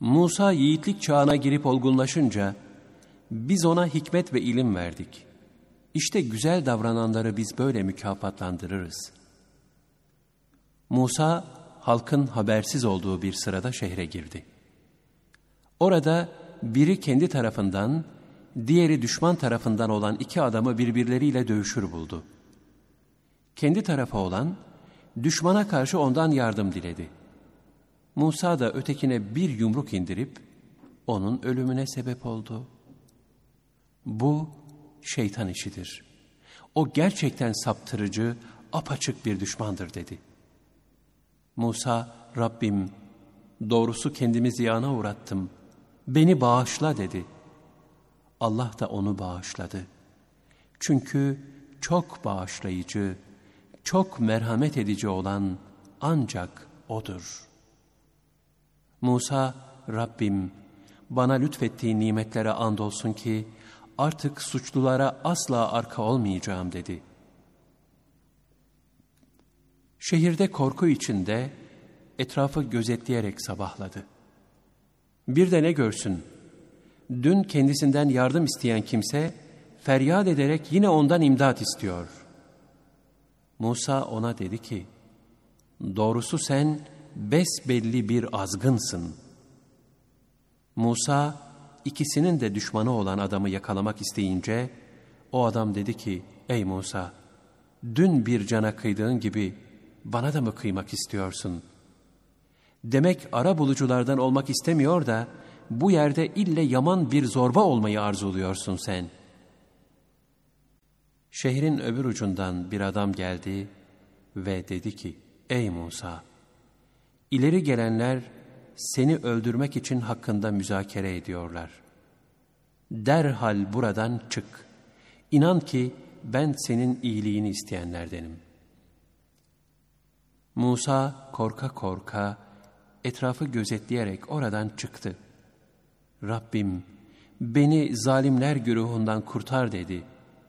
Musa yiğitlik çağına girip olgunlaşınca biz ona hikmet ve ilim verdik. İşte güzel davrananları biz böyle mükafatlandırırız. Musa halkın habersiz olduğu bir sırada şehre girdi. Orada biri kendi tarafından, diğeri düşman tarafından olan iki adamı birbirleriyle dövüşür buldu. Kendi tarafı olan düşmana karşı ondan yardım diledi. Musa da ötekine bir yumruk indirip onun ölümüne sebep oldu. Bu şeytan işidir. O gerçekten saptırıcı, apaçık bir düşmandır dedi. Musa, Rabbim, doğrusu kendimi ziyana uğrattım, beni bağışla dedi. Allah da onu bağışladı. Çünkü çok bağışlayıcı, çok merhamet edici olan ancak O'dur. Musa, Rabbim, bana lütfettiğin nimetlere andolsun ki artık suçlulara asla arka olmayacağım dedi. Şehirde korku içinde etrafı gözetleyerek sabahladı. Bir de ne görsün? Dün kendisinden yardım isteyen kimse feryat ederek yine ondan imdat istiyor. Musa ona dedi ki, doğrusu sen besbelli bir azgınsın. Musa ikisinin de düşmanı olan adamı yakalamak isteyince o adam dedi ki, ey Musa, dün bir cana kıydığın gibi bana da mı kıymak istiyorsun? Demek arabuluculardan olmak istemiyor da bu yerde ille yaman bir zorba olmayı arzuluyorsun sen. Şehrin öbür ucundan bir adam geldi ve dedi ki, ey Musa, ileri gelenler seni öldürmek için hakkında müzakere ediyorlar. Derhal buradan çık. İnan ki ben senin iyiliğini isteyenlerdenim. Musa korka korka etrafı gözetleyerek oradan çıktı. Rabbim beni zalimler güruhundan kurtar dedi.